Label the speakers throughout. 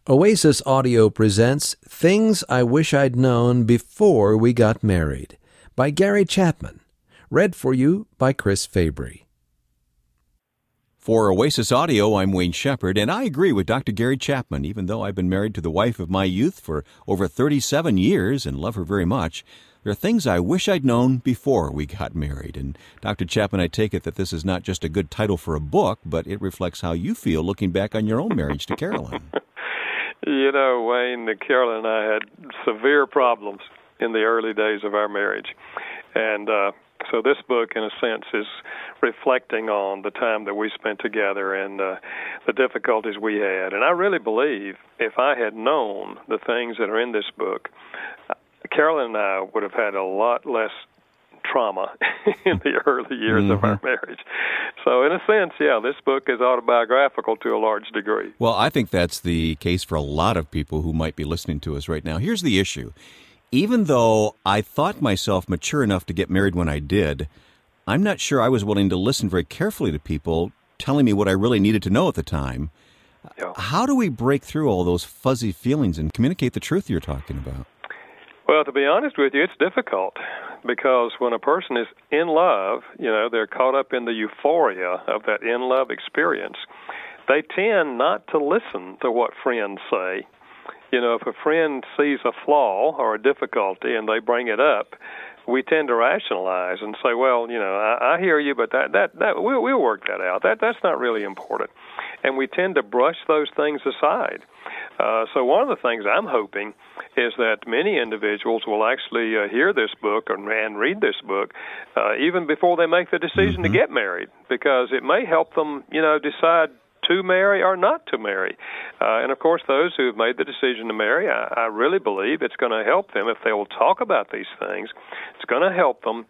Speaker 1: Oasis Audio presents Things I Wish I'd Known Before We Got Married by Gary Chapman. Read for you by Chris Fabry.
Speaker 2: For Oasis Audio, I'm Wayne Shepherd, and I agree with Dr. Gary Chapman. Even though I've been married to the wife of my youth for over 37 years and love her very much, there are things I wish I'd known before we got married. And Dr. Chapman, I take it that this is not just a good title for a book, but it reflects how you feel looking back on your own marriage to Carolyn.
Speaker 3: You know, Wayne, Carolyn and I had severe problems in the early days of our marriage. And so this book, in a sense, is reflecting on the time that we spent together and the difficulties we had. And I really believe if I had known the things that are in this book, Carolyn and I would have had a lot less trauma in the early years of our marriage. So in a sense, yeah, this book is autobiographical to a large degree.
Speaker 2: Well, I think that's the case for a lot of people who might be listening to us right now. Here's the issue. Even though I thought myself mature enough to get married when I did, I'm not sure I was willing to listen very carefully to people telling me what I really needed to know at the time. Yeah. How do we break through all those fuzzy feelings and communicate the truth you're talking about?
Speaker 3: Well, to be honest with you, it's difficult because when a person is in love, you know, they're caught up in the euphoria of that in-love experience. They tend not to listen to what friends say. You know, if a friend sees a flaw or a difficulty and they bring it up, we tend to rationalize and say, well, you know, I hear you, but that we'll work that out. That's not really important. And we tend to brush those things aside. So one of the things I'm hoping is that many individuals will actually hear this book and read this book even before they make the decision to get married, because it may help them, you know, decide to marry or not to marry. And, of course, those who have made the decision to marry, I really believe it's going to help them if they will talk about these things. It's going to help them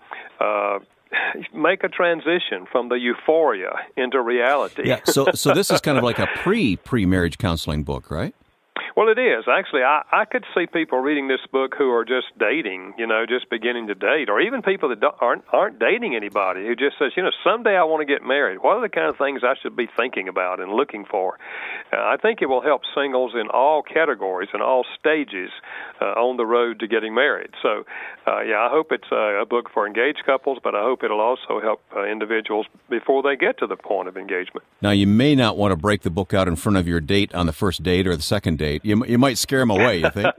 Speaker 3: make a transition from the euphoria into reality.
Speaker 2: Yeah, so this is kind of like a pre-marriage counseling book, right?
Speaker 3: Well, it is. Actually, I could see people reading this book who are just dating, you know, just beginning to date, or even people that aren't dating anybody, who just says, you know, someday I want to get married. What are the kind of things I should be thinking about and looking for? I think it will help singles in all categories and all stages on the road to getting married. So, yeah, I hope it's a book for engaged couples, but I hope it'll also help individuals before they get to the point of engagement.
Speaker 2: Now, you may not want to break the book out in front of your date on the first date or the second date. You might scare them away, you think?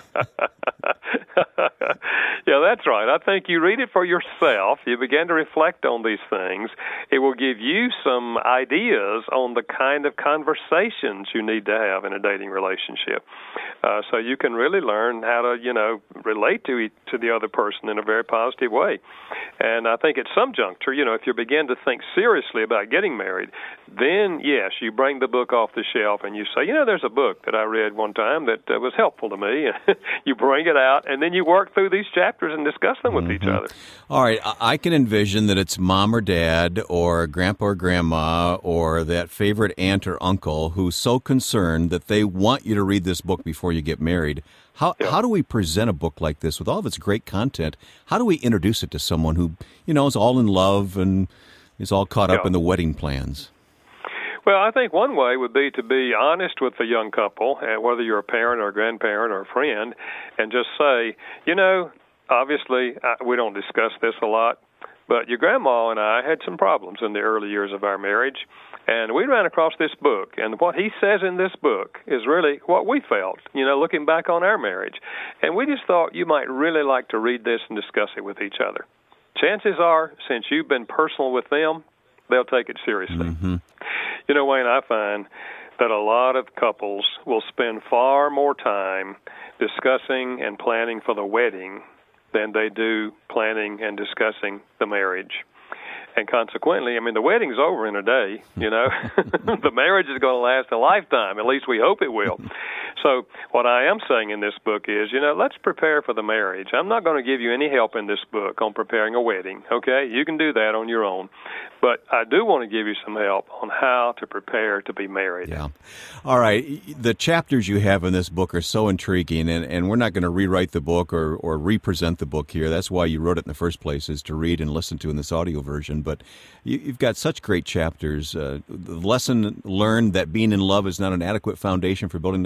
Speaker 3: Yeah, that's right. I think you read it for yourself. You begin to reflect on these things. It will give you some ideas on the kind of conversations you need to have in a dating relationship. So you can really learn how to, you know, relate to the other person in a very positive way. And I think at some juncture, you know, if you begin to think seriously about getting married, then, yes, you bring the book off the shelf and you say, you know, there's a book that I read one time that was helpful to me. You bring it out, and then you work through these chapters and discuss them with each other.
Speaker 2: All right, I can envision that it's mom or dad or grandpa or grandma or that favorite aunt or uncle who's so concerned that they want you to read this book before you get married. How do we present a book like this with all of its great content? How do we introduce it to someone who, you know, is all in love and is all caught up in the wedding plans?
Speaker 3: Well, I think one way would be to be honest with the young couple, whether you're a parent or a grandparent or a friend, and just say, you know, obviously we don't discuss this a lot, but your grandma and I had some problems in the early years of our marriage, and we ran across this book, and what he says in this book is really what we felt, you know, looking back on our marriage. And we just thought you might really like to read this and discuss it with each other. Chances are, since you've been personal with them, they'll take it seriously. You know, Wayne, I find that a lot of couples will spend far more time discussing and planning for the wedding than they do planning and discussing the marriage. And consequently, I mean, the wedding's over in a day, you know. The marriage is going to last a lifetime. At least we hope it will. So what I am saying in this book is, you know, let's prepare for the marriage. I'm not going to give you any help in this book on preparing a wedding, okay? You can do that on your own. But I do want to give you some help on how to prepare to be married.
Speaker 2: Yeah. All right. The chapters you have in this book are so intriguing, and we're not going to rewrite the book or represent the book here. That's why you wrote it in the first place, is to read and listen to in this audio version. But you've got such great chapters. The lesson learned that being in love is not an adequate foundation for building a successful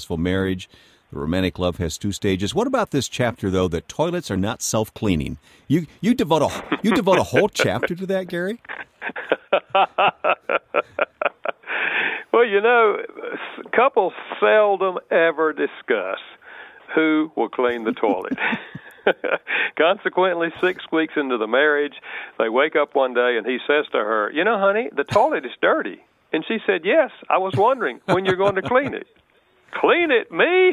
Speaker 2: successful marriage. The romantic love has 2 stages. What about this chapter, though, that toilets are not self-cleaning? You devote a whole chapter to that, Gary?
Speaker 3: Well, couples seldom ever discuss who will clean the toilet. Consequently, 6 weeks into the marriage, they wake up one day and he says to her, honey, the toilet is dirty. And she said, yes, I was wondering when you're going to clean it. Clean it, me?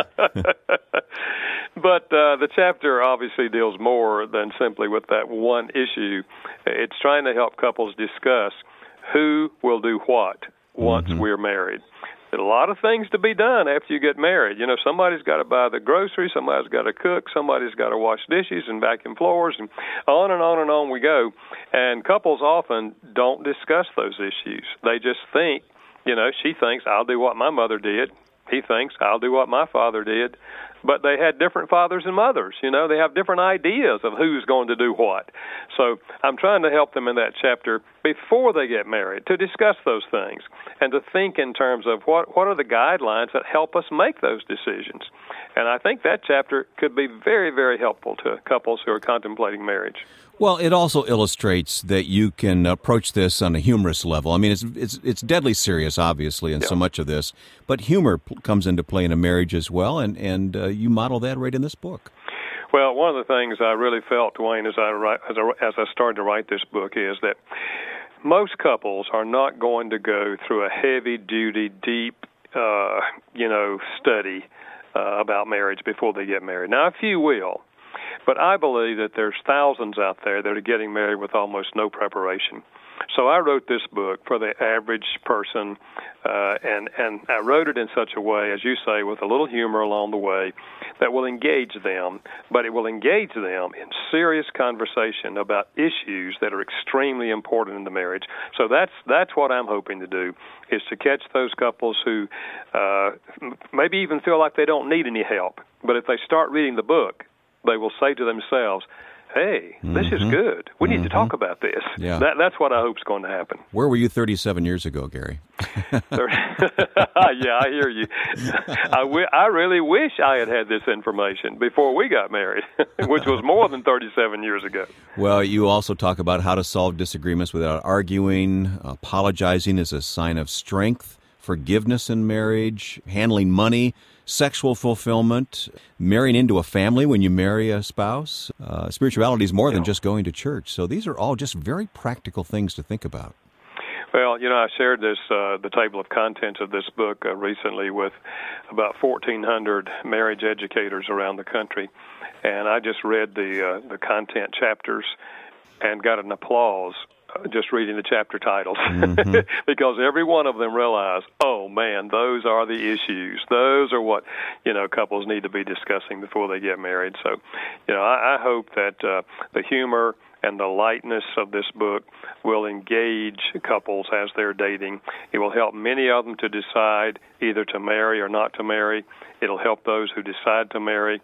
Speaker 3: But the chapter obviously deals more than simply with that one issue. It's trying to help couples discuss who will do what once we're married. There's a lot of things to be done after you get married. Somebody's got to buy the groceries, somebody's got to cook, somebody's got to wash dishes and vacuum floors, and on and on and on we go. And couples often don't discuss those issues. They just think, she thinks, I'll do what my mother did. He thinks, I'll do what my father did. But they had different fathers and mothers. They have different ideas of who's going to do what. So I'm trying to help them in that chapter before they get married to discuss those things and to think in terms of what are the guidelines that help us make those decisions. And I think that chapter could be very, very helpful to couples who are contemplating marriage.
Speaker 2: Well, it also illustrates that you can approach this on a humorous level. I mean, it's deadly serious, obviously, in so much of this, but humor comes into play in a marriage as well, and you model that right in this book.
Speaker 3: Well, one of the things I really felt, Dwayne, as I started to write this book is that most couples are not going to go through a heavy-duty, deep, study about marriage before they get married. Now, a few will. But I believe that there's thousands out there that are getting married with almost no preparation. So I wrote this book for the average person, and I wrote it in such a way, as you say, with a little humor along the way, that will engage them, but it will engage them in serious conversation about issues that are extremely important in the marriage. So that's what I'm hoping to do, is to catch those couples who maybe even feel like they don't need any help. But if they start reading the book, they will say to themselves, hey, this is good. We need to talk about this.
Speaker 2: Yeah.
Speaker 3: That's what I hope is going to happen.
Speaker 2: Where were you 37 years ago, Gary?
Speaker 3: Yeah, I hear you. I really wish I had this information before we got married, which was more than 37 years ago.
Speaker 2: Well, you also talk about how to solve disagreements without arguing. Apologizing is a sign of strength. Forgiveness in marriage. Handling money. Sexual fulfillment, marrying into a family when you marry a spouse. Spirituality is more than just going to church. So these are all just very practical things to think about.
Speaker 3: Well, I shared the table of contents of this book recently with about 1,400 marriage educators around the country, and I just read the content chapters and got an applause just reading the chapter titles, because every one of them realized, oh man, those are the issues. Those are what couples need to be discussing before they get married. So, I hope that the humor and the lightness of this book will engage couples as they're dating. It will help many of them to decide either to marry or not to marry. It'll help those who decide to marry,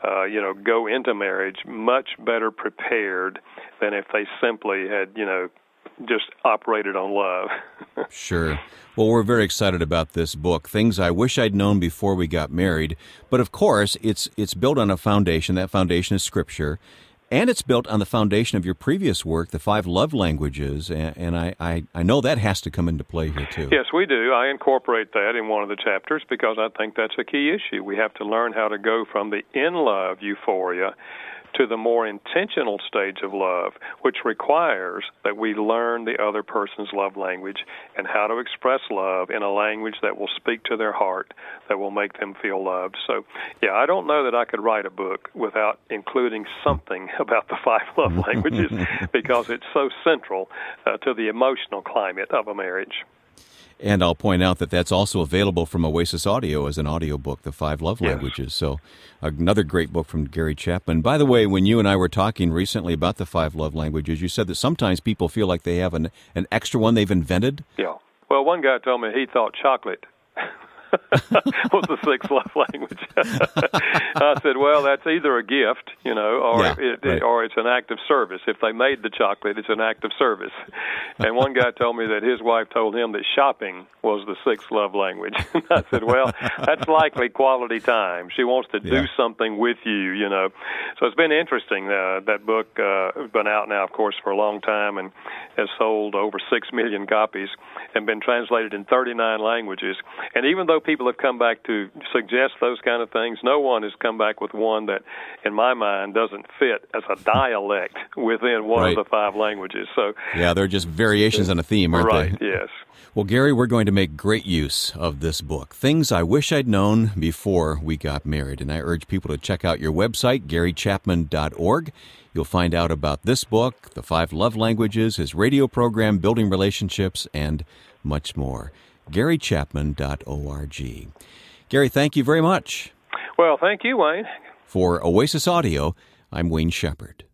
Speaker 3: go into marriage much better prepared than if they simply had, just operated on love.
Speaker 2: Sure. Well, we're very excited about this book, Things I Wish I'd Known Before We Got Married. But of course, it's built on a foundation. That foundation is Scripture. And it's built on the foundation of your previous work, the 5 love languages, and I know that has to come into play here, too.
Speaker 3: Yes, we do. I incorporate that in one of the chapters because I think that's a key issue. We have to learn how to go from the in-love euphoria to the more intentional stage of love, which requires that we learn the other person's love language and how to express love in a language that will speak to their heart, that will make them feel loved. So, I don't know that I could write a book without including something about the 5 love languages because it's so central to the emotional climate of a marriage.
Speaker 2: And I'll point out that that's also available from Oasis Audio as an audiobook, The 5 Love Languages. So another great book from Gary Chapman. By the way, when you and I were talking recently about the 5 love languages, you said that sometimes people feel like they have an extra one they've invented.
Speaker 3: Yeah. Well, one guy told me he thought chocolate was the sixth love language. I said, well, that's either a gift, or it's an act of service. If they made the chocolate, it's an act of service. And one guy told me that his wife told him that shopping was the sixth love language. I said, well, that's likely quality time. She wants to do something with you, So it's been interesting. That book has been out now, of course, for a long time and has sold over 6 million copies and been translated in 39 languages. And even though people have come back to suggest those kind of things, no one has come back with one that, in my mind, doesn't fit as a dialect within one of the 5 languages. So
Speaker 2: they're just variations on a theme, aren't they?
Speaker 3: Right, yes.
Speaker 2: Well, Gary, we're going to make great use of this book, Things I Wish I'd Known Before We Got Married. And I urge people to check out your website, GaryChapman.org. You'll find out about this book, the 5 love languages, his radio program, Building Relationships, and much more. GaryChapman.org. Gary, thank you very much.
Speaker 3: Well, thank you, Wayne.
Speaker 2: For Oasis Audio, I'm Wayne Shepherd.